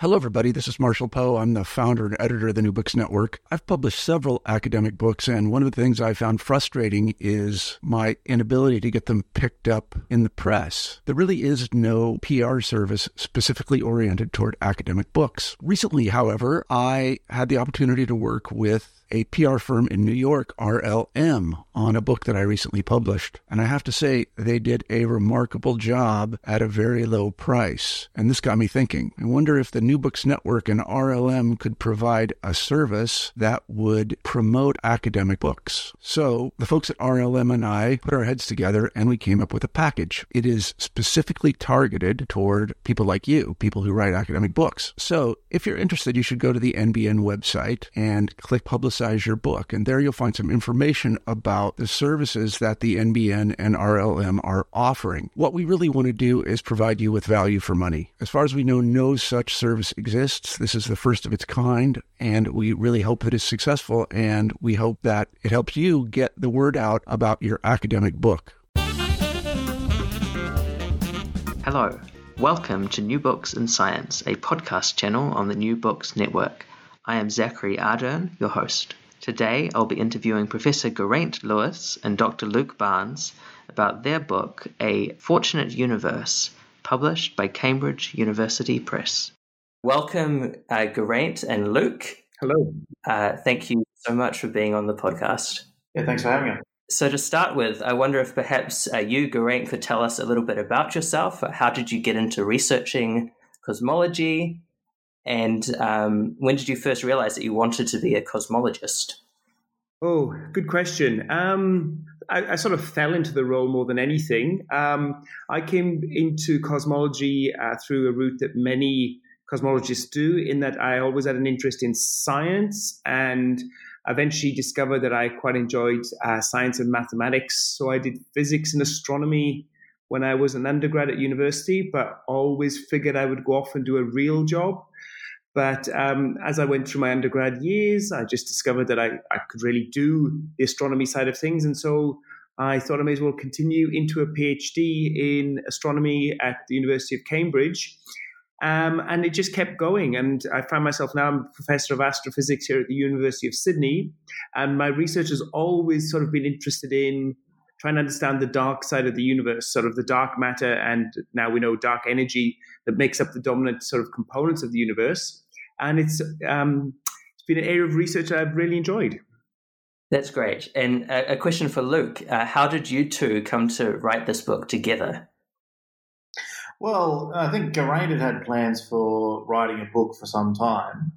Hello, everybody. This is Marshall Poe. I'm the founder and editor of the New Books Network. I've published several academic books, and one of the things I found frustrating is my inability to get them picked up in the press. There really is no PR service specifically oriented toward academic books. Recently, however, I had the opportunity to work with a PR firm in New York, RLM, on a book that I recently published. And I have to say, they did a remarkable job at a very low price. And this got me thinking. I wonder if the New Books Network and RLM could provide a service that would promote academic books. So the folks at RLM and I put our heads together and we came up with a package. It is specifically targeted toward people like you, people who write academic books. So if you're interested, you should go to the NBN website and click Publicize Your Book. And there you'll find some information about the services that the NBN and RLM are offering. What we really want to do is provide you with value for money. As far as we know, no such service exists. This is the first of its kind, and we really hope that it's successful, and we hope that it helps you get the word out about your academic book. Hello. Welcome to New Books in Science, a podcast channel on the New Books Network. I am Zachary Ardern, your host. Today, I'll be interviewing Professor Geraint Lewis and Dr. Luke Barnes about their book, A Fortunate Universe, published by Cambridge University Press. Welcome, Geraint and Luke. Hello. Thank you so much for being on the podcast. Yeah, thanks for having me. So to start with, I wonder if perhaps you, Geraint, could tell us a little bit about yourself. How did you get into researching cosmology? And when did you first realize that you wanted to be a cosmologist? Oh, good question. I sort of fell into the role more than anything. I came into cosmology through a route that many cosmologists do, in that I always had an interest in science and eventually discovered that I quite enjoyed science and mathematics. So I did physics and astronomy when I was an undergrad at university, but always figured I would go off and do a real job. But as I went through my undergrad years, I just discovered that I could really do the astronomy side of things. And so I thought I may as well continue into a PhD in astronomy at the University of Cambridge. And it just kept going. And I find myself now, I'm a professor of astrophysics here at the University of Sydney. And my research has always sort of been interested in trying to understand the dark side of the universe, sort of the dark matter, and now we know dark energy that makes up the dominant sort of components of the universe. And it's been an area of research that I've really enjoyed. That's great. And a question for Luke. How did you two come to write this book together? Well, I think Geraint had plans for writing a book for some time.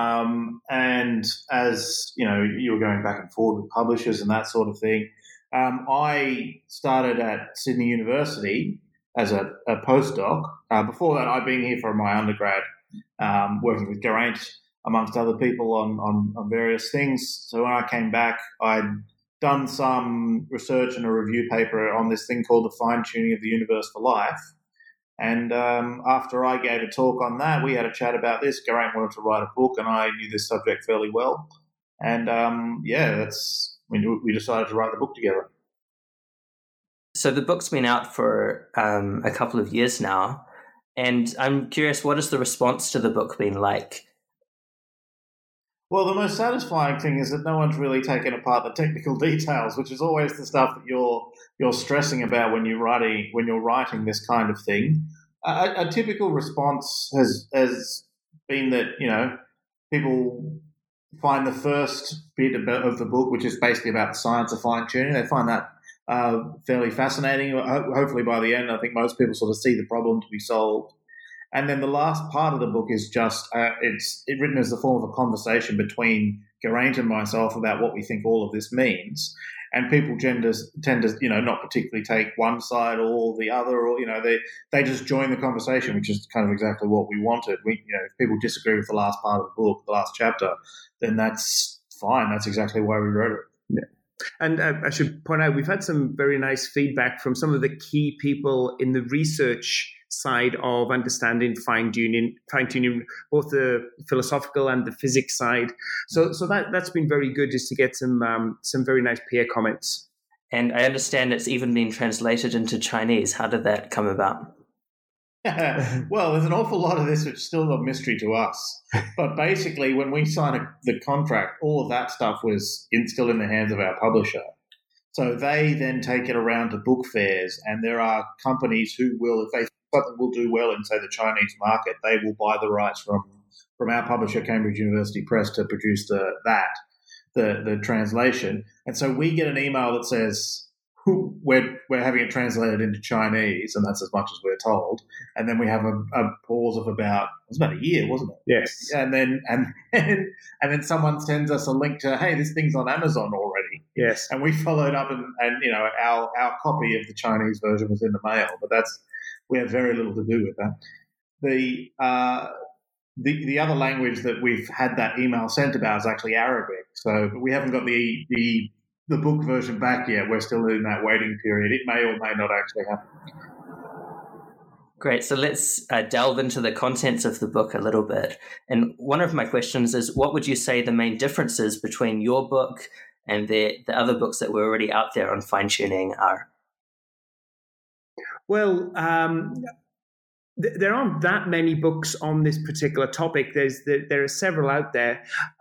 And as, you know, you were going back and forth with publishers and that sort of thing, I started at Sydney University as a postdoc. Before that, I'd been here for my undergrad, working with Geraint, amongst other people on various things. So when I came back, I'd done some research and a review paper on this thing called The Fine-Tuning of the Universe for Life. And after I gave a talk on that, we had a chat about this. Geraint wanted to write a book, and I knew this subject fairly well. And we decided to write the book together. So the book's been out for a couple of years now, and I'm curious, what has the response to the book been like? Well, the most satisfying thing is that no one's really taken apart the technical details, which is always the stuff that you're stressing about when you're writing this kind of thing. A typical response has been that, you know, people find the first bit of the book, which is basically about the science of fine-tuning, they find that fairly fascinating. Hopefully by the end, I think most people sort of see the problem to be solved. And then the last part of the book is just, it's written as the form of a conversation between Geraint and myself about what we think all of this means. And people tend to, you know, not particularly take one side or the other, or, you know, they just join the conversation, which is kind of exactly what we wanted. If people disagree with the last part of the book, the last chapter, then that's fine. That's exactly why we wrote it. Yeah. And I should point out, we've had some very nice feedback from some of the key people in the research side of understanding fine-tuning, both the philosophical and the physics side. So that's been very good, just to get some very nice peer comments. And I understand it's even been translated into Chinese. How did that come about? Well, there's an awful lot of this which is still a mystery to us. But basically, when we signed the contract, all of that stuff was still in the hands of our publisher. So they then take it around to book fairs, and there are companies who will, if they think something will do well in, say, the Chinese market, they will buy the rights from our publisher, Cambridge University Press, to produce the translation. And so we get an email that says, we're having it translated into Chinese, and that's as much as we're told. And then we have a pause of about a year, wasn't it? Yes. And then someone sends us a link to, hey, this thing's on Amazon already. Yes. And we followed up, and our copy of the Chinese version was in the mail. But we have very little to do with that. The other language that we've had that email sent about is actually Arabic. So we haven't got the book version back yet. We're still in that waiting period. It may or may not actually happen. Great. So let's delve into the contents of the book a little bit. And one of my questions is, what would you say the main differences between your book and the other books that were already out there on fine-tuning are? Well, there aren't that many books on this particular topic. There are several out there.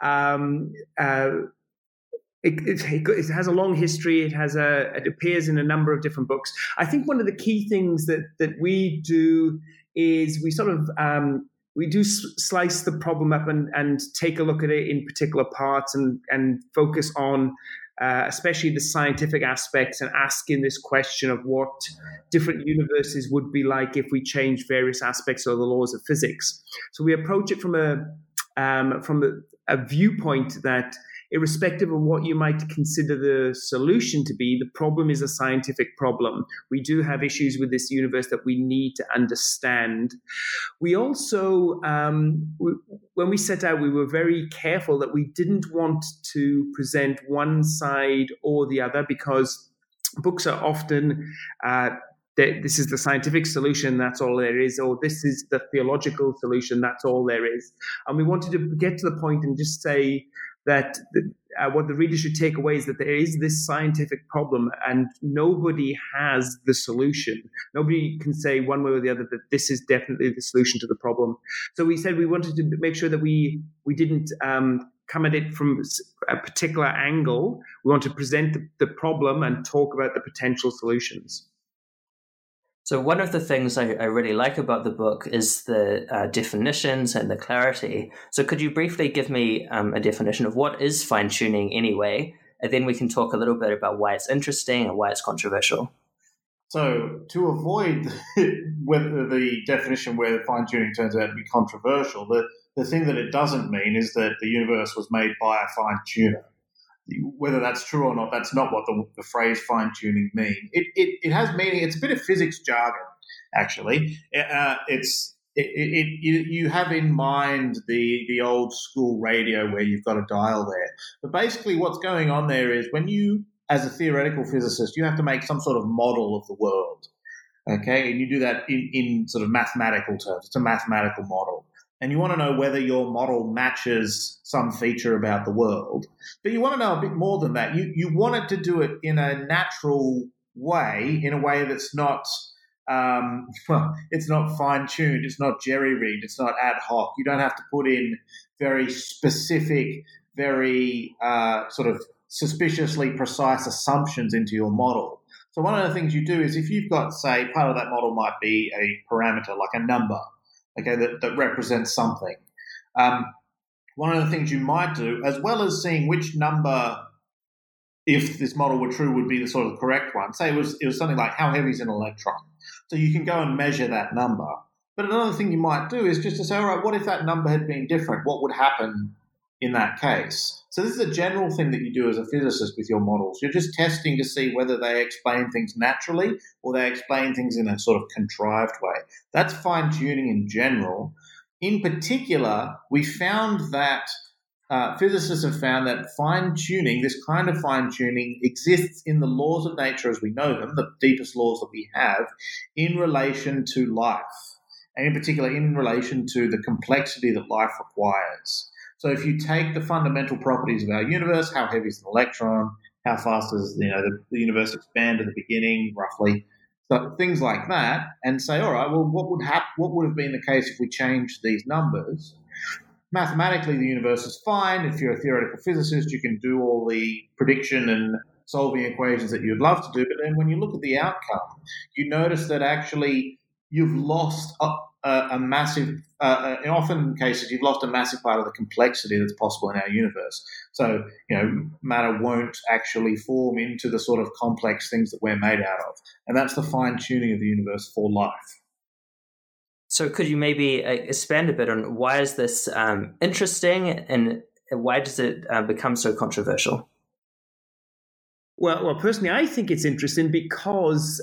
It has a long history. It appears in a number of different books. I think one of the key things that we do is we sort of we do slice the problem up and take a look at it in particular parts and focus on especially the scientific aspects and asking this question of what different universes would be like if we change various aspects of the laws of physics. So we approach it from a viewpoint that, irrespective of what you might consider the solution to be, the problem is a scientific problem. We do have issues with this universe that we need to understand. We also, when we set out, we were very careful that we didn't want to present one side or the other, because books are often this is the scientific solution, that's all there is, or this is the theological solution, that's all there is. And we wanted to get to the point and just say that what the reader should take away is that there is this scientific problem and nobody has the solution. Nobody can say one way or the other that this is definitely the solution to the problem. So we said we wanted to make sure that we didn't come at it from a particular angle. We want to present the problem and talk about the potential solutions. So one of the things I really like about the book is the definitions and the clarity. So could you briefly give me a definition of what is fine-tuning anyway? And then we can talk a little bit about why it's interesting and why it's controversial. So to avoid whether the definition where fine-tuning turns out to be controversial, the thing that it doesn't mean is that the universe was made by a fine-tuner. Whether that's true or not, that's not what the phrase fine-tuning means. It has meaning. It's a bit of physics jargon, actually. You have in mind the old school radio where you've got a dial there. But basically what's going on there is when you, as a theoretical physicist, you have to make some sort of model of the world, okay? And you do that in sort of mathematical terms. It's a mathematical model. And you want to know whether your model matches some feature about the world. But you want to know a bit more than that. You want it to do it in a natural way, in a way that's not, it's not fine-tuned, it's not jerry-rigged, it's not ad hoc. You don't have to put in very specific, very sort of suspiciously precise assumptions into your model. So one of the things you do is if you've got, say, part of that model might be a parameter, like a number, okay, that represents something. One of the things you might do, as well as seeing which number, if this model were true, would be the sort of correct one. Say it was something like how heavy is an electron. So you can go and measure that number. But another thing you might do is just to say, all right, what if that number had been different? What would happen in that case? So this is a general thing that you do as a physicist with your models. You're just testing to see whether they explain things naturally or they explain things in a sort of contrived way. That's fine-tuning in general. In particular, we found that physicists have found that fine-tuning, this kind of fine-tuning, exists in the laws of nature as we know them, the deepest laws that we have, in relation to life, and in particular in relation to the complexity that life requires. So if you take the fundamental properties of our universe, how heavy is an electron, how fast does the universe expand at the beginning, roughly, So things like that, and say, all right, well, what would have been the case if we changed these numbers? Mathematically, the universe is fine. If you're a theoretical physicist, you can do all the prediction and solving equations that you'd love to do. But then when you look at the outcome, you notice that actually you've lost a massive, in often cases, you've lost a massive part of the complexity that's possible in our universe. So, matter won't actually form into the sort of complex things that we're made out of. And that's the fine-tuning of the universe for life. So could you maybe expand a bit on why is this interesting and why does it become so controversial? Well, personally, I think it's interesting because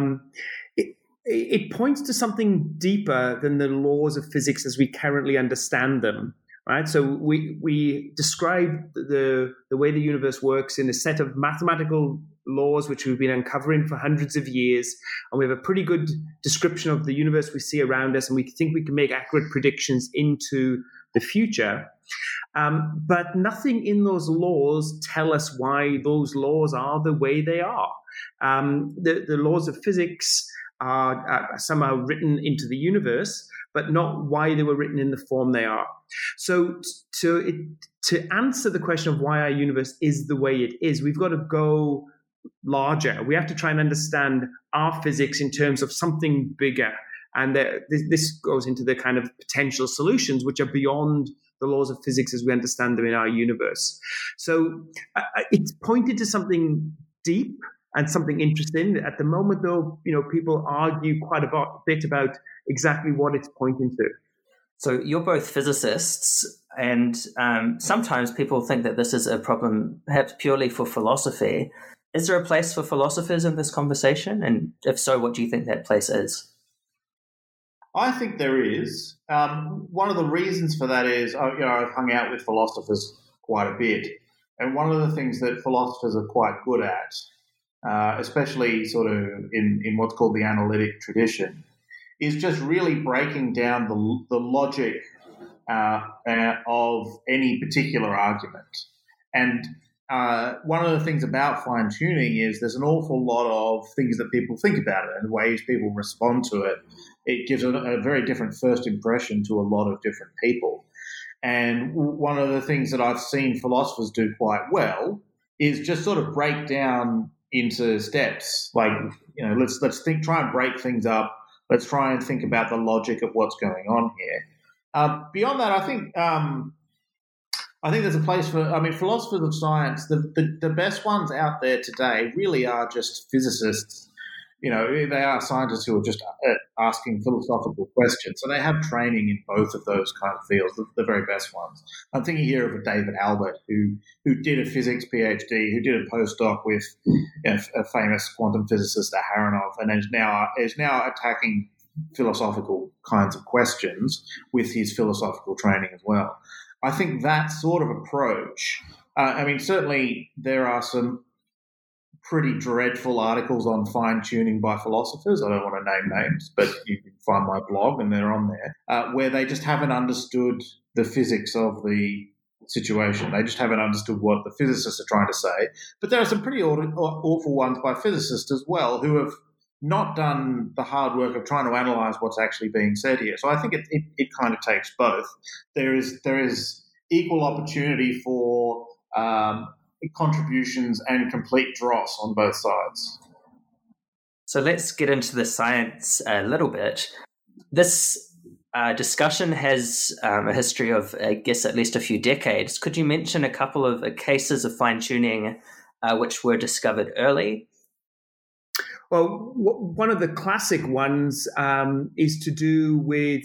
it points to something deeper than the laws of physics as we currently understand them, right? So we describe the way the universe works in a set of mathematical laws which we've been uncovering for hundreds of years, and we have a pretty good description of the universe we see around us, and we think we can make accurate predictions into the future. But nothing in those laws tell us why those laws are the way they are. The laws of physics are somehow written into the universe, but not why they were written in the form they are. So to answer the question of why our universe is the way it is, we've got to go larger. We have to try and understand our physics in terms of something bigger. And this goes into the kind of potential solutions which are beyond the laws of physics as we understand them in our universe. So it's pointed to something deep and something interesting. At the moment, though, people argue quite a bit about exactly what it's pointing to. So you're both physicists, and sometimes people think that this is a problem perhaps purely for philosophy. Is there a place for philosophers in this conversation? And if so, what do you think that place is? I think there is. One of the reasons for that is, I've hung out with philosophers quite a bit. And one of the things that philosophers are quite good at, especially sort of in what's called the analytic tradition, is just really breaking down the logic of any particular argument. And one of the things about fine-tuning is there's an awful lot of things that people think about it and ways people respond to it. It gives a very different first impression to a lot of different people. And one of the things that I've seen philosophers do quite well is just sort of break down into steps. Like, let's try and break things up. Let's try and think about the logic of what's going on here. Beyond that, I think there's a place for, philosophers of science, the best ones out there today really are just physicists. They are scientists who are just asking philosophical questions. So they have training in both of those kind of fields, the very best ones. I'm thinking here of a David Albert who did a physics PhD, who did a postdoc with a famous quantum physicist, Aharonov, and is now attacking philosophical kinds of questions with his philosophical training as well. I think that sort of approach, certainly there are some pretty dreadful articles on fine-tuning by philosophers. I don't want to name names, but you can find my blog and they're on there, where they just haven't understood the physics of the situation. They just haven't understood what the physicists are trying to say. But there are some pretty awful ones by physicists as well who have not done the hard work of trying to analyze what's actually being said here. So I think it kind of takes both. There is equal opportunity for contributions and complete dross on both sides. So let's get into the science a little bit. This discussion has a history of, I guess, at least a few decades. Could you mention a couple of cases of fine-tuning which were discovered early? Well, one of the classic ones is to do with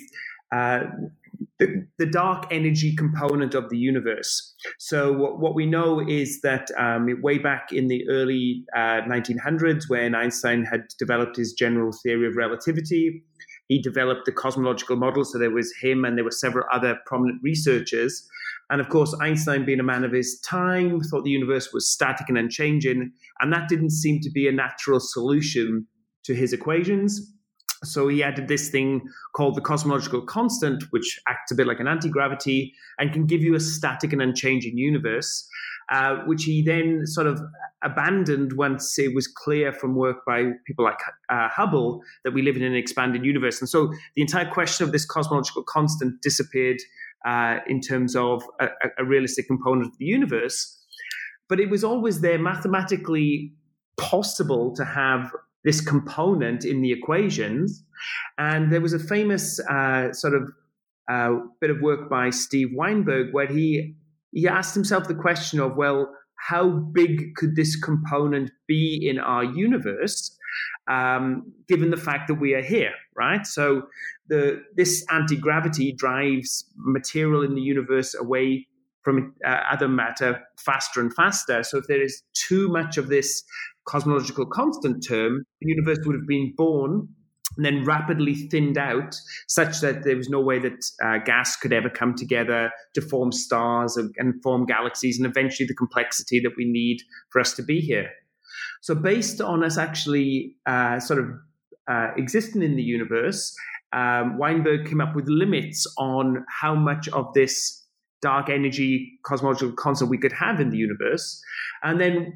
the dark energy component of the universe. So what we know is that way back in the early 1900s, when Einstein had developed his general theory of relativity, he developed the cosmological model. So there was him and there were several other prominent researchers. And of course, Einstein, being a man of his time, thought the universe was static and unchanging. And that didn't seem to be a natural solution to his equations. So he added this thing called the cosmological constant, which acts a bit like an anti-gravity and can give you a static and unchanging universe. which he then sort of abandoned once it was clear from work by people like Hubble that we live in an expanded universe. And so the entire question of this cosmological constant disappeared in terms of a realistic component of the universe. But it was always there, mathematically possible to have this component in the equations. And there was a famous bit of work by Steve Weinberg where he asked himself the question of, well, how big could this component be in our universe, given the fact that we are here, right? So this anti-gravity drives material in the universe away from other matter faster and faster. So if there is too much of this cosmological constant term, the universe would have been born and then rapidly thinned out such that there was no way that gas could ever come together to form stars and form galaxies and eventually the complexity that we need for us to be here. So based on us actually existing in the universe, Weinberg came up with limits on how much of this dark energy cosmological constant we could have in the universe. And then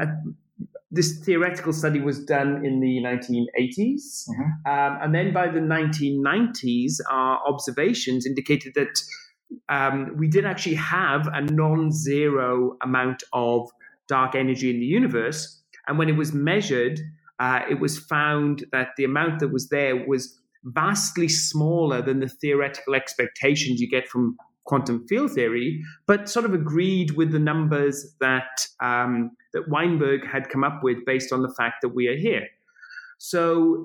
this theoretical study was done in the 1980s. Mm-hmm. And then by the 1990s, our observations indicated that we did actually have a non-zero amount of dark energy in the universe. And when it was measured, it was found that the amount that was there was vastly smaller than the theoretical expectations you get from quantum field theory, but sort of agreed with the numbers that that Weinberg had come up with based on the fact that we are here. So,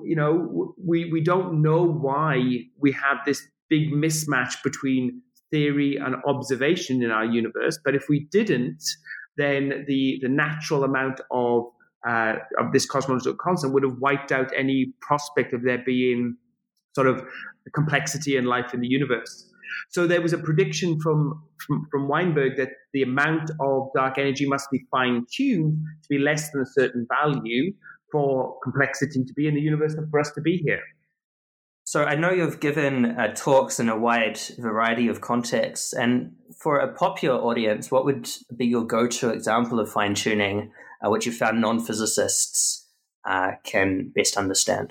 we don't know why we have this big mismatch between theory and observation in our universe. But if we didn't, then the natural amount of this cosmological constant would have wiped out any prospect of there being sort of complexity and life in the universe. So there was a prediction from Weinberg that the amount of dark energy must be fine-tuned to be less than a certain value for complexity to be in the universe and for us to be here. So I know you've given talks in a wide variety of contexts. And for a popular audience, what would be your go-to example of fine-tuning, which you found non-physicists can best understand?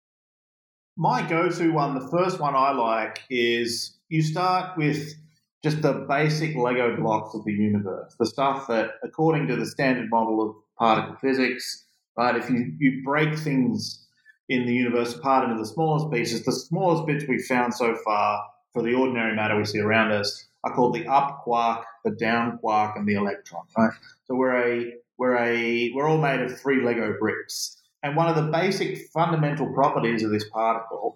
My go-to one, the first one I like, is you start with just the basic Lego blocks of the universe, the stuff that, according to the standard model of particle physics, right, if you break things in the universe apart into the smallest pieces, the smallest bits we've found so far for the ordinary matter we see around us are called the up quark, the down quark, and the electron, right? So we're all made of 3 Lego bricks. And one of the basic fundamental properties of these particles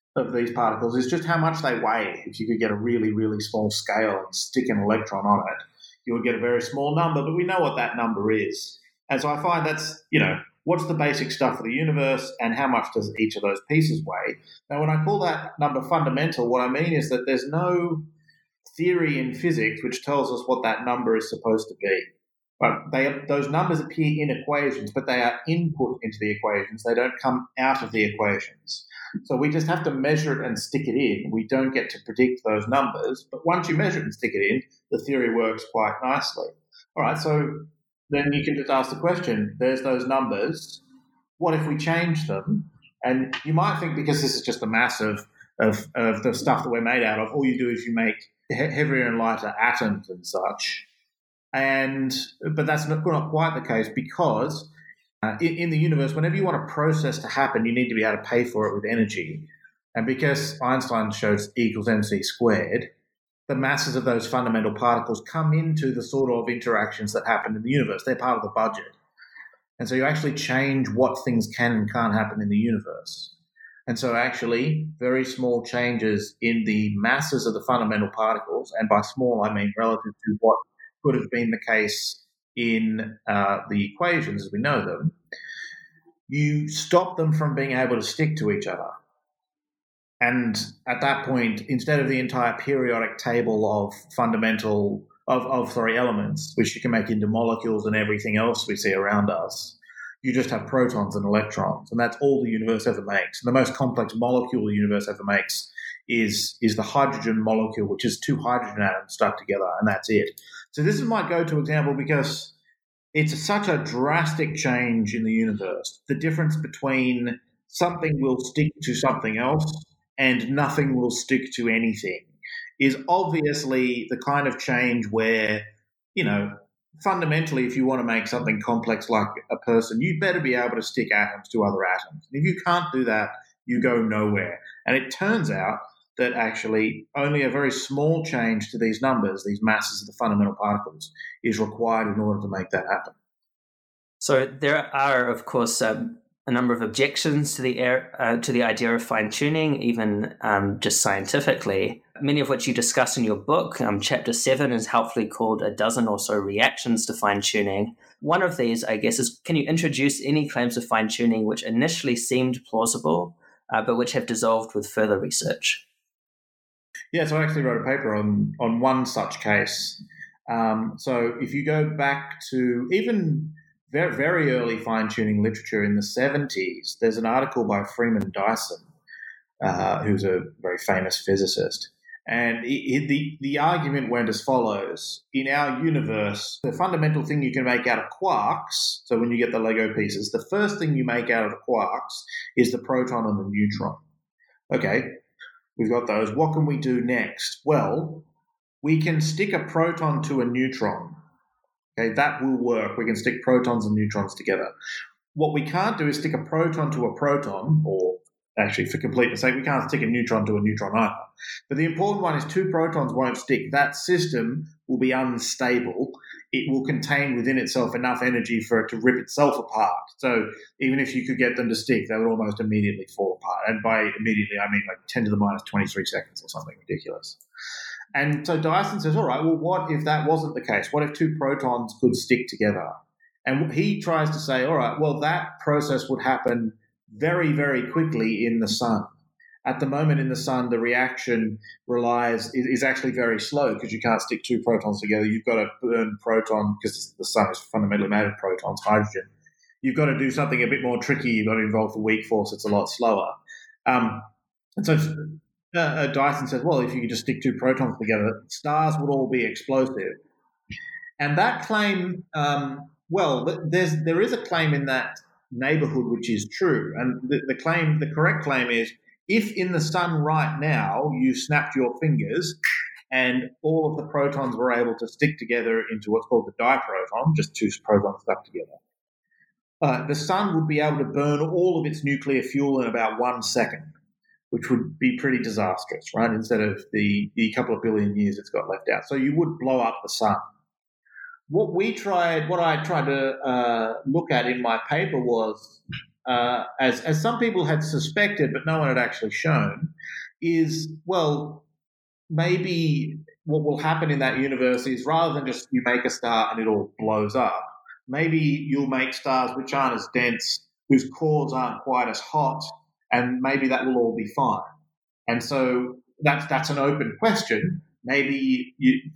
is just how much they weigh. If you could get a really, really small scale and stick an electron on it, you would get a very small number, but we know what that number is. And so I find that's, what's the basic stuff of the universe and how much does each of those pieces weigh? Now, when I call that number fundamental, what I mean is that there's no theory in physics which tells us what that number is supposed to be. But those numbers appear in equations, but they are input into the equations. They don't come out of the equations. So we just have to measure it and stick it in. We don't get to predict those numbers. But once you measure it and stick it in, the theory works quite nicely. All right, so then you can just ask the question, there's those numbers. What if we change them? And you might think, because this is just the mass of the stuff that we're made out of, all you do is you make heavier and lighter atoms and such. But that's not quite the case, because in the universe, whenever you want a process to happen, you need to be able to pay for it with energy. And because Einstein shows E equals mc squared, the masses of those fundamental particles come into the sort of interactions that happen in the universe. They're part of the budget. And so you actually change what things can and can't happen in the universe. And so actually, very small changes in the masses of the fundamental particles, and by small I mean relative to what could have been the case in the equations as we know them, you stop them from being able to stick to each other. And at that point, instead of the entire periodic table of elements, which you can make into molecules and everything else we see around us, you just have protons and electrons, and that's all the universe ever makes. And the most complex molecule the universe ever makes is the hydrogen molecule, which is two hydrogen atoms stuck together, and that's it. So this is my go-to example because it's such a drastic change in the universe. The difference between something will stick to something else and nothing will stick to anything is obviously the kind of change where, fundamentally, if you want to make something complex like a person, you better be able to stick atoms to other atoms. And if you can't do that, you go nowhere. And it turns out that actually only a very small change to these numbers, these masses of the fundamental particles, is required in order to make that happen. So there are, of course, a number of objections to the idea of fine-tuning, even just scientifically, many of which you discuss in your book. Chapter 7 is helpfully called A Dozen or So Reactions to Fine-Tuning. One of these, I guess, is can you introduce any claims of fine-tuning which initially seemed plausible, but which have dissolved with further research? Yeah, so I actually wrote a paper on one such case. So if you go back to even very, very early fine-tuning literature in the 70s, there's an article by Freeman Dyson, who's a very famous physicist. And the argument went as follows. In our universe, the fundamental thing you can make out of quarks, so when you get the Lego pieces, the first thing you make out of the quarks is the proton and the neutron. Okay, we've got those. What can we do next? Well, we can stick a proton to a neutron. Okay, that will work. We can stick protons and neutrons together. What we can't do is stick a proton to a proton, or actually, for completeness sake, we can't stick a neutron to a neutron either. But the important one is two protons won't stick. That system will be unstable. It will contain within itself enough energy for it to rip itself apart. So even if you could get them to stick, they would almost immediately fall apart. And by immediately, I mean like 10 to the minus 23 seconds or something ridiculous. And so Dyson says, all right, well, what if that wasn't the case? What if two protons could stick together? And he tries to say, all right, well, that process would happen very, very quickly in the sun. At the moment in the sun, the reaction is actually very slow because you can't stick two protons together. You've got to burn proton because the sun is fundamentally made of protons, hydrogen. You've got to do something a bit more tricky. You've got to involve the weak force. It's a lot slower. And so Dyson says, well, if you could just stick two protons together, stars would all be explosive. And that claim, there is a claim in that neighborhood which is true. And the correct claim is, if in the sun right now you snapped your fingers and all of the protons were able to stick together into what's called the diproton, just two protons stuck together, the sun would be able to burn all of its nuclear fuel in about 1 second, which would be pretty disastrous, right? Instead of the couple of billion years it's got left out. So you would blow up the sun. What I tried to look at in my paper was, as some people had suspected but no one had actually shown, is, well, maybe what will happen in that universe is rather than just you make a star and it all blows up, maybe you'll make stars which aren't as dense, whose cores aren't quite as hot, and maybe that will all be fine. And so that's an open question. Maybe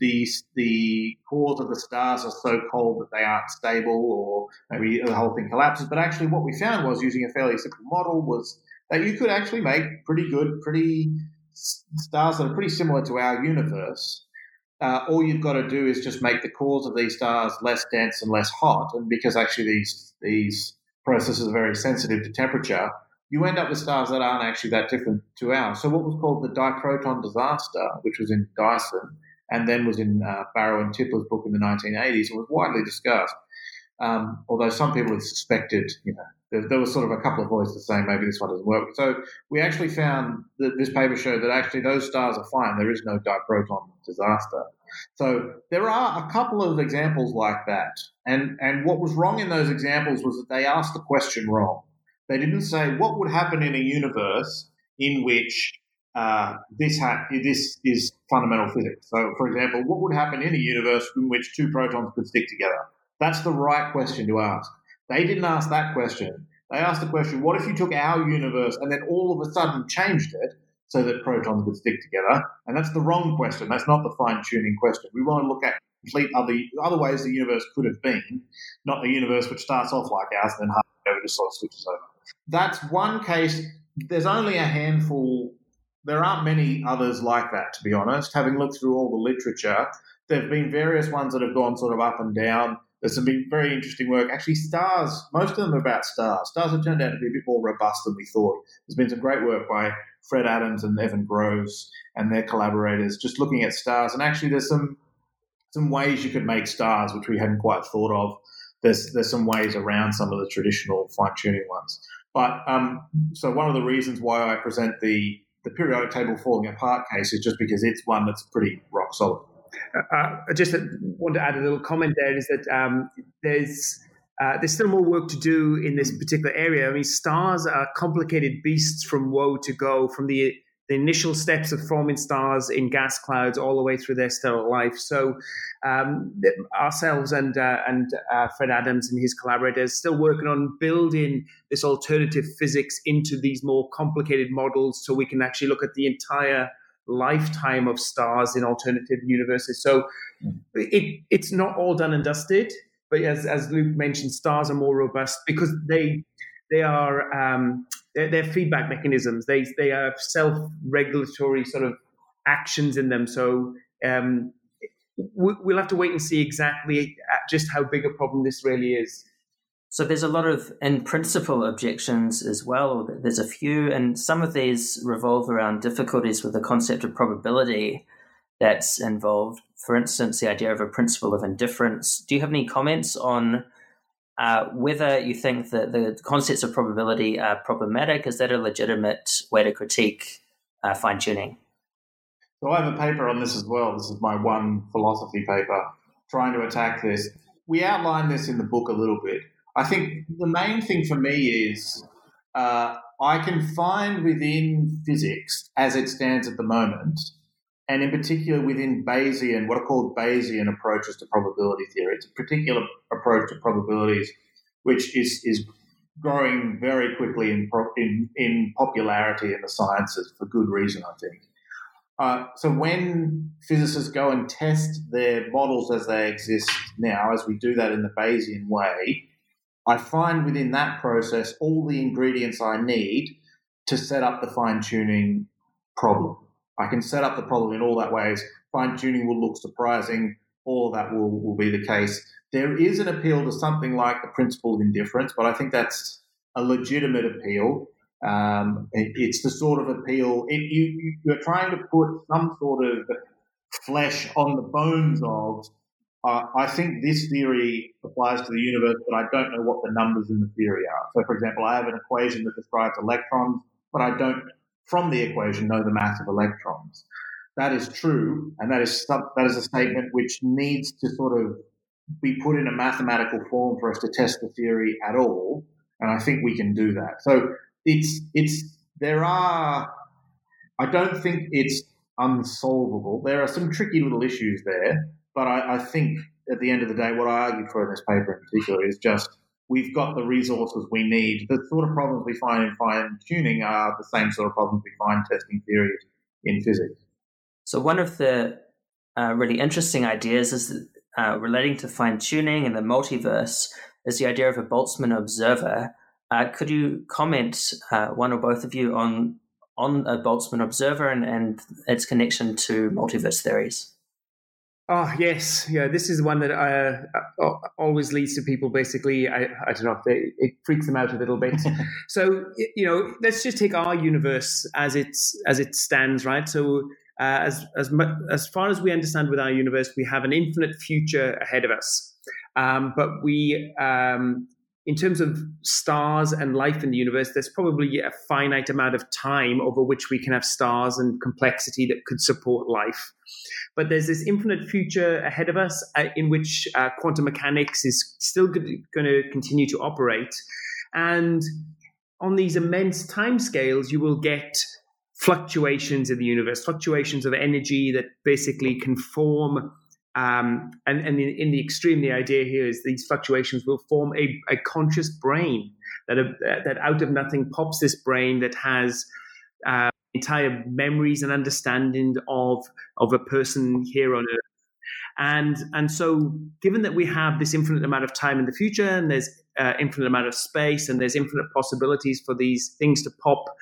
the cores of the stars are so cold that they aren't stable, or maybe the whole thing collapses. But actually what we found was, using a fairly simple model, was that you could actually make pretty stars that are pretty similar to our universe. All you've got to do is just make the cores of these stars less dense and less hot. And because actually these processes are very sensitive to temperature, you end up with stars that aren't actually that different to ours. So what was called the diproton disaster, which was in Dyson and then was in Barrow and Tipler's book in the 1980s, it was widely discussed. Although some people had suspected, there was sort of a couple of voices saying maybe this one doesn't work. So we actually found that this paper showed that actually those stars are fine. There is no diproton disaster. So there are a couple of examples like that. And what was wrong in those examples was that they asked the question wrong. They didn't say what would happen in a universe in which this is fundamental physics. So, for example, what would happen in a universe in which two protons could stick together? That's the right question to ask. They didn't ask that question. They asked the question, what if you took our universe and then all of a sudden changed it so that protons would stick together? And that's the wrong question. That's not the fine-tuning question. We want to look at complete other ways the universe could have been, not a universe which starts off like ours and then halfway over just sort of switches over. That's one case. There's only a handful there aren't many others like that, to be honest. Having looked through all the literature, there have been various ones that have gone sort of up and down. There's some very interesting work. Actually, stars, most of them are about stars. Stars have turned out to be a bit more robust than we thought. There's been some great work by Fred Adams and Evan Groves and their collaborators just looking at stars. And actually, there's some ways you could make stars, which we hadn't quite thought of. There's some ways around some of the traditional fine-tuning ones. But so one of the reasons why I present the periodic table falling apart case is just because it's one that's pretty rock solid. I just want to add a little comment there, is that there's still more work to do in this particular area. I mean, stars are complicated beasts from woe to go, from the initial steps of forming stars in gas clouds all the way through their stellar life. So ourselves and Fred Adams and his collaborators still working on building this alternative physics into these more complicated models so we can actually look at the entire lifetime of stars in alternative universes. So it's not all done and dusted, but as Luke mentioned, stars are more robust because they are they're feedback mechanisms. They have self-regulatory sort of actions in them. So we'll have to wait and see exactly just how big a problem this really is. So there's a lot of, in principle, objections as well. There's a few, and some of these revolve around difficulties with the concept of probability that's involved. For instance, the idea of a principle of indifference. Do you have any comments on whether you think that the concepts of probability are problematic? Is that a legitimate way to critique fine-tuning? So I have a paper on this as well. This is my one philosophy paper trying to attack this. We outline this in the book a little bit. I think the main thing for me is I can find within physics, as it stands at the moment, and in particular within Bayesian, what are called Bayesian approaches to probability theory. It's a particular approach to probabilities which is growing very quickly in popularity in the sciences for good reason, I think. So when physicists go and test their models as they exist now, as we do that in the Bayesian way, I find within that process all the ingredients I need to set up the fine-tuning problem. I can set up the problem in all that ways. Fine-tuning will look surprising. All of that will be the case. There is an appeal to something like the principle of indifference, but I think that's a legitimate appeal. It's the sort of appeal you're trying to put some sort of flesh on the bones of. I think this theory applies to the universe, but I don't know what the numbers in the theory are. So, for example, I have an equation that describes electrons, but I don't, from the equation, know the mass of electrons. That is true, and that is a statement which needs to sort of be put in a mathematical form for us to test the theory at all, and I think we can do that. So I don't think it's unsolvable. There are some tricky little issues there, but I think at the end of the day, what I argue for in this paper in particular is just we've got the resources we need. The sort of problems we find in fine-tuning are the same sort of problems we find testing theories in physics. So one of the really interesting ideas is relating to fine-tuning and the multiverse is the idea of a Boltzmann observer. Could you comment, one or both of you, on a Boltzmann observer and its connection to multiverse theories? Oh, yes. Yeah, this is one that always leads to people basically, I don't know, it freaks them out a little bit. So, let's just take our universe as it stands, right? So as far as we understand with our universe, we have an infinite future ahead of us. But we, in terms of stars and life in the universe, there's probably a finite amount of time over which we can have stars and complexity that could support life. But there's this infinite future ahead of us in which quantum mechanics is still going to continue to operate. And on these immense timescales, you will get fluctuations in the universe, fluctuations of energy that basically can form. And in the extreme, the idea here is these fluctuations will form a conscious brain that out of nothing pops this brain that has entire memories and understanding of a person here on Earth. And so given that we have this infinite amount of time in the future and there's infinite amount of space and there's infinite possibilities for these things to pop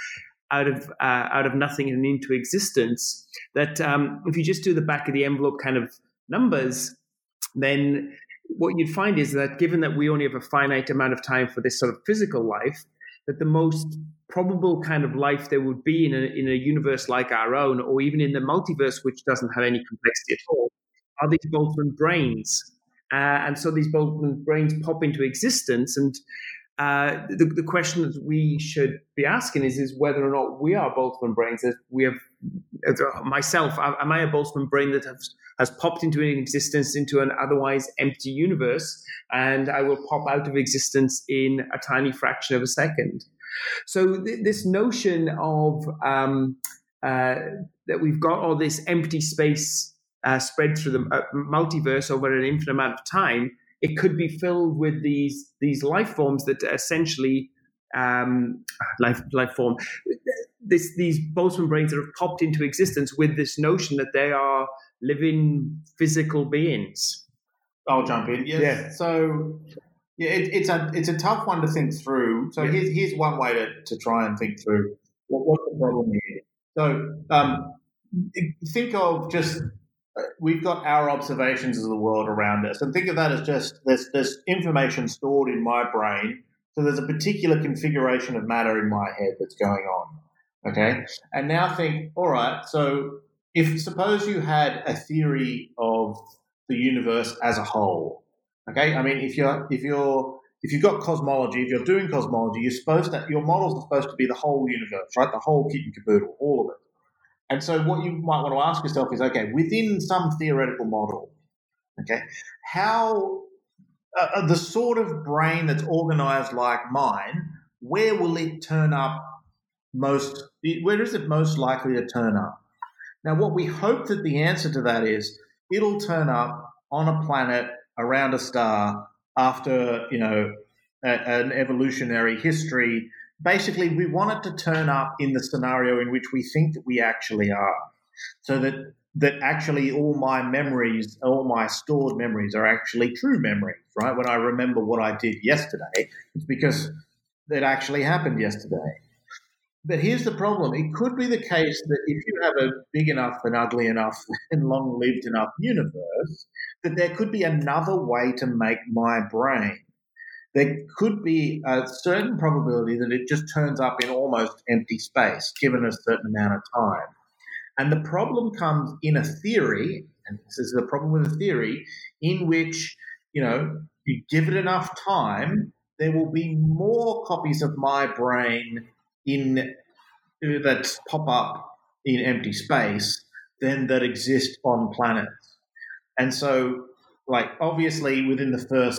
out of nothing and into existence, that if you just do the back of the envelope kind of numbers, then what you'd find is that given that we only have a finite amount of time for this sort of physical life, that the most probable kind of life there would be in a universe like our own, or even in the multiverse, which doesn't have any complexity at all, are these Boltzmann brains. And so these Boltzmann brains pop into existence, and the question that we should be asking is whether or not we are Boltzmann brains. That we have, myself, am I a Boltzmann brain that has popped into existence into an otherwise empty universe, and I will pop out of existence in a tiny fraction of a second? So this notion of that we've got all this empty space spread through the multiverse over an infinite amount of time, it could be filled with these life forms that essentially life form. These Boltzmann brains that have popped into existence with this notion that they are living physical beings. I'll jump in. Yes. Yeah. So it's a tough one to think through. So here's one way to try and think through what's the problem here. So think of just we've got our observations of the world around us, and think of that as just there's information stored in my brain. So there's a particular configuration of matter in my head that's going on. Okay, and now think, all right. So suppose you had a theory of the universe as a whole. Okay, I mean, if you've got cosmology, if you're doing cosmology, your models are supposed to be the whole universe, right? The whole kit and caboodle, all of it. And so what you might want to ask yourself is, okay, within some theoretical model, okay, how the sort of brain that's organized like mine, where will it turn up where is it most likely to turn up? Now, what we hope that the answer to that is it'll turn up on a planet around a star after, an evolutionary history. Basically, we want it to turn up in the scenario in which we think that we actually are, so that actually all my memories, all my stored memories are actually true memories, right? When I remember what I did yesterday, it's because it actually happened yesterday. But here's the problem. It could be the case that if you have a big enough and ugly enough and long-lived enough universe, that there could be another way to make my brain. There could be a certain probability that it just turns up in almost empty space, given a certain amount of time. And the problem comes in a theory, and this is the problem with a theory, in which, you give it enough time, there will be more copies of my brain that pop up in empty space than that exist on planets. And so, obviously within the first,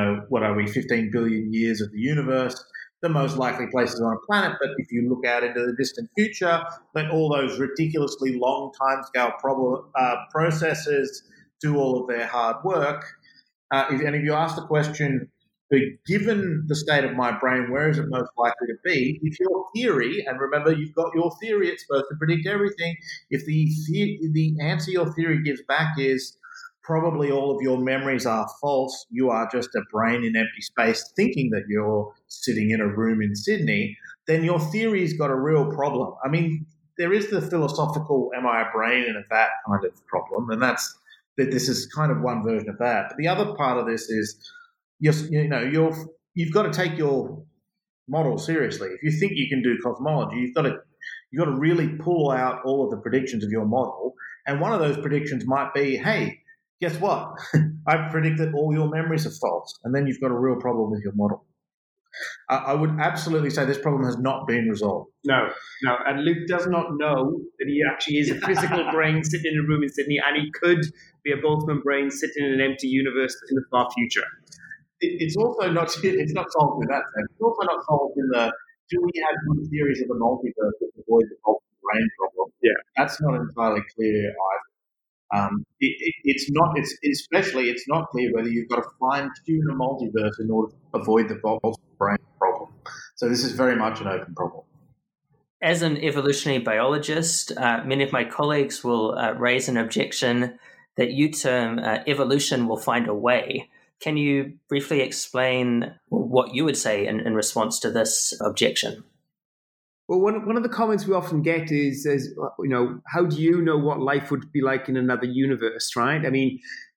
15 billion years of the universe, the most likely places on a planet. But if you look out into the distant future, let all those ridiculously long timescale processes do all of their hard work. If you ask the question, given the state of my brain, where is it most likely to be? If your theory, and remember, you've got your theory, it's supposed to predict everything. If the answer your theory gives back is probably all of your memories are false, you are just a brain in empty space thinking that you're sitting in a room in Sydney, then your theory's got a real problem. I mean, there is the philosophical am I a brain in a vat kind of problem, and this is kind of one version of that. But the other part of this is you've got to take your model seriously. If you think you can do cosmology, you've got to really pull out all of the predictions of your model. And one of those predictions might be, hey, guess what? I predict that all your memories are false. And then you've got a real problem with your model. I would absolutely say this problem has not been resolved. No. And Luke does not know that he actually is a physical brain sitting in a room in Sydney, and he could be a Boltzmann brain sitting in an empty universe in the far future. It's also not solved in that sense. It's also not solved in do we have good theories of the multiverse that avoid the Boltzmann brain problem? Yeah. That's not entirely clear either. It's not clear whether you've got to fine-tune a multiverse in order to avoid the Boltzmann brain problem. So this is very much an open problem. As an evolutionary biologist, many of my colleagues will raise an objection that you term evolution will find a way. Can you briefly explain what you would say in response to this objection? Well, one of the comments we often get is, how do you know what life would be like in another universe, right? I mean,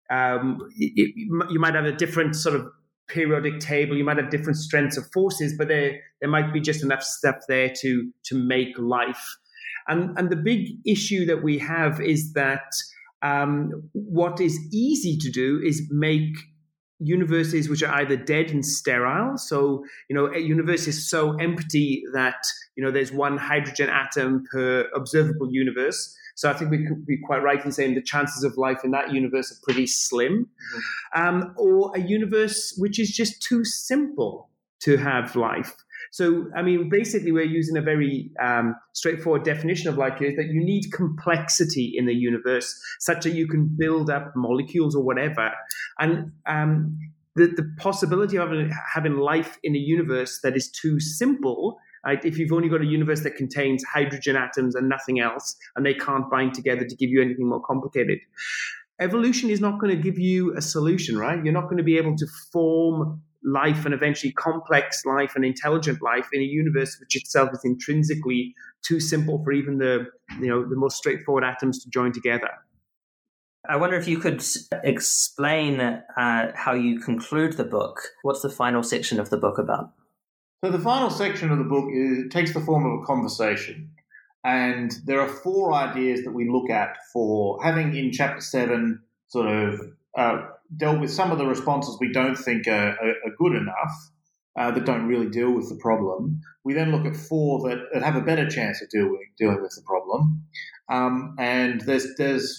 you might have a different sort of periodic table, you might have different strengths of forces, but there might be just enough stuff there to make life. And the big issue that we have is that what is easy to do is make universes which are either dead and sterile. So, a universe is so empty that, there's one hydrogen atom per observable universe. So I think we could be quite right in saying the chances of life in that universe are pretty slim. Mm-hmm. Or a universe which is just too simple to have life. So, I mean, basically, we're using a very straightforward definition of life here, is that you need complexity in the universe such that you can build up molecules or whatever. And the possibility of having life in a universe that is too simple, right, if you've only got a universe that contains hydrogen atoms and nothing else, and they can't bind together to give you anything more complicated, evolution is not going to give you a solution, right? You're not going to be able to form life and eventually complex life and intelligent life in a universe which itself is intrinsically too simple for even the most straightforward atoms to join together. I wonder if you could explain how you conclude the book. What's the final section of the book about? So the final section of the book takes the form of a conversation. And there are 4 ideas that we look at for having in Chapter 7 sort of dealt with some of the responses we don't think are good enough, that don't really deal with the problem. We then look at 4 that have a better chance of dealing with the problem. And there's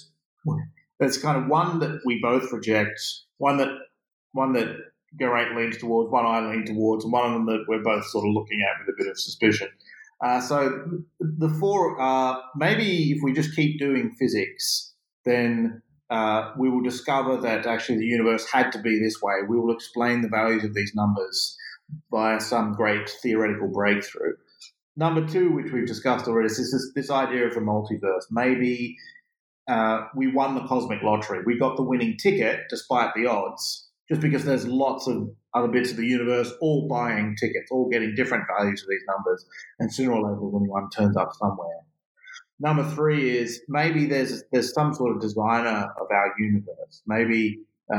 kind of one that we both reject, one that Geraint leans towards, one I lean towards, and one of them that we're both sort of looking at with a bit of suspicion. So the 4 are, maybe if we just keep doing physics, then we will discover that actually the universe had to be this way. We will explain the values of these numbers by some great theoretical breakthrough. Number 2, which we've discussed already, is this idea of the multiverse. Maybe we won the cosmic lottery. We got the winning ticket despite the odds, just because there's lots of other bits of the universe all buying tickets, all getting different values of these numbers, and sooner or later one turns up somewhere. Number 3 is maybe there's some sort of designer of our universe. Maybe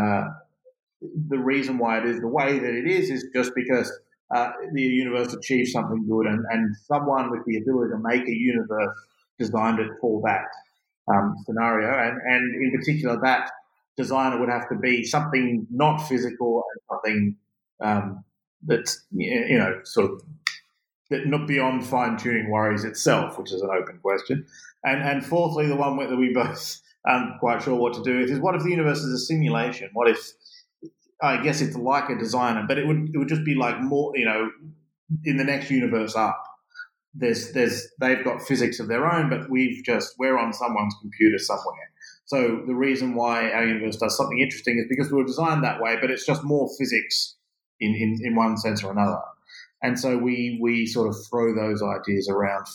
the reason why it is the way that it is just because the universe achieved something good, and someone with the ability to make a universe designed it for that scenario. And in particular, that designer would have to be something not physical and something that's, sort of that not beyond fine-tuning worries itself, which is an open question. And fourthly, the one that we both aren't quite sure what to do with is, what if the universe is a simulation? What if, I guess it's like a designer, but it would just be like more, in the next universe up, they've got physics of their own, but we're on someone's computer somewhere. So the reason why our universe does something interesting is because we were designed that way, but it's just more physics in one sense or another. And so we sort of throw those ideas around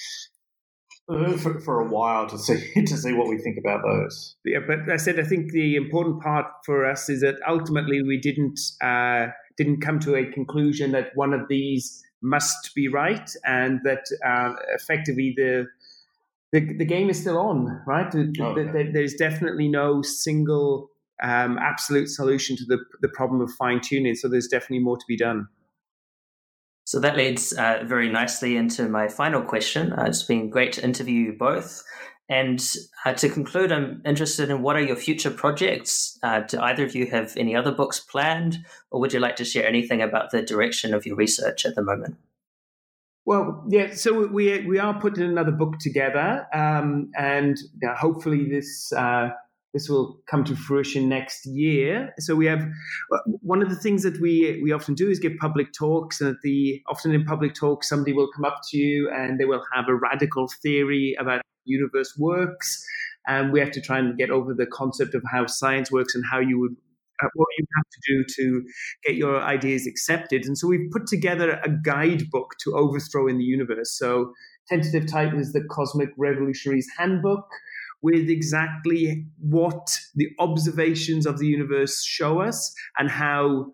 for a while to see what we think about those. Yeah, but I think the important part for us is that ultimately we didn't come to a conclusion that one of these must be right, and that effectively the game is still on, right? There's definitely no single absolute solution to the problem of fine tuning. So there's definitely more to be done. So that leads very nicely into my final question. It's been great to interview you both. And to conclude, I'm interested in, what are your future projects? Do either of you have any other books planned, or would you like to share anything about the direction of your research at the moment? Well, yeah, so we are putting another book together, and hopefully this will come to fruition next year. So we have, one of the things that we often do is give public talks, and often in public talks somebody will come up to you and they will have a radical theory about how the universe works, and we have to try and get over the concept of how science works and what you have to do to get your ideas accepted. And so we've put together a guidebook to overthrowing the universe. So tentative title is the Cosmic Revolutionaries Handbook, with exactly what the observations of the universe show us, and how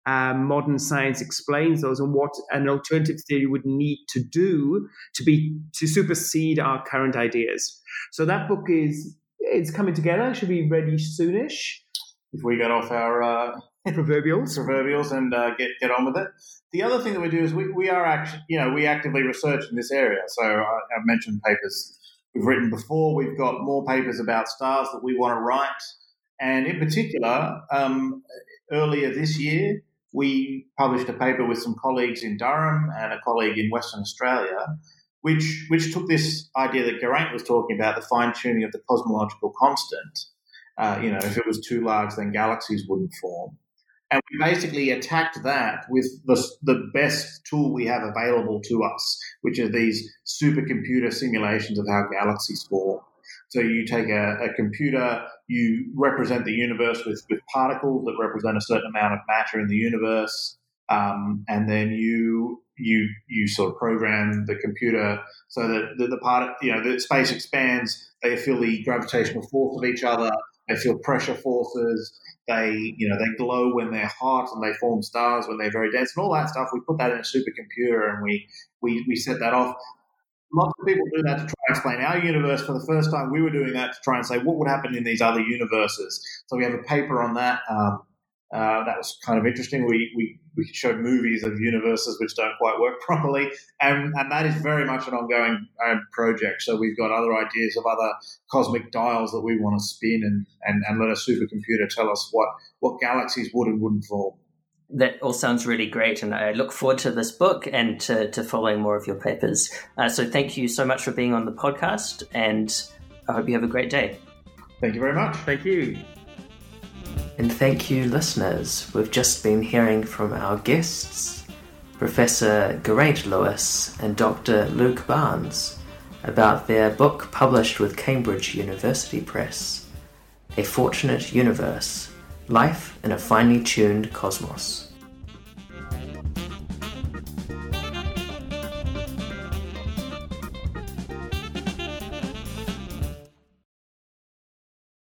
modern science explains those and what an alternative theory would need to do to supersede our current ideas. So that book it's coming together. Should be ready soonish. If we get off our proverbials and get on with it. The other thing that we do is we are actually, we actively research in this area. So I've mentioned papers we've written before. We've got more papers about stars that we want to write. And in particular, earlier this year, we published a paper with some colleagues in Durham and a colleague in Western Australia, which took this idea that Geraint was talking about, the fine-tuning of the cosmological constant. If it was too large, then galaxies wouldn't form. And we basically attacked that with the best tool we have available to us, which are these supercomputer simulations of how galaxies form. So you take a computer, you represent the universe with particles that represent a certain amount of matter in the universe, and then you sort of program the computer so that the space expands. They feel the gravitational force of each other. They feel pressure forces. They glow when they're hot, and they form stars when they're very dense, and all that stuff. We put that in a supercomputer, and we set that off. Lots of people do that to try and explain our universe. For the first time, we were doing that to try and say what would happen in these other universes. So we have a paper on that. That was kind of interesting. We showed movies of universes which don't quite work properly, and that is very much an ongoing project. So we've got other ideas of other cosmic dials that we want to spin and let a supercomputer tell us what galaxies would and wouldn't form. That all sounds really great, and I look forward to this book and to following more of your papers. So thank you so much for being on the podcast, and I hope you have a great day. Thank you very much. Thank you. And thank you, listeners. We've just been hearing from our guests, Professor Geraint Lewis and Dr. Luke Barnes, about their book published with Cambridge University Press, A Fortunate Universe, Life in a Finely Tuned Cosmos.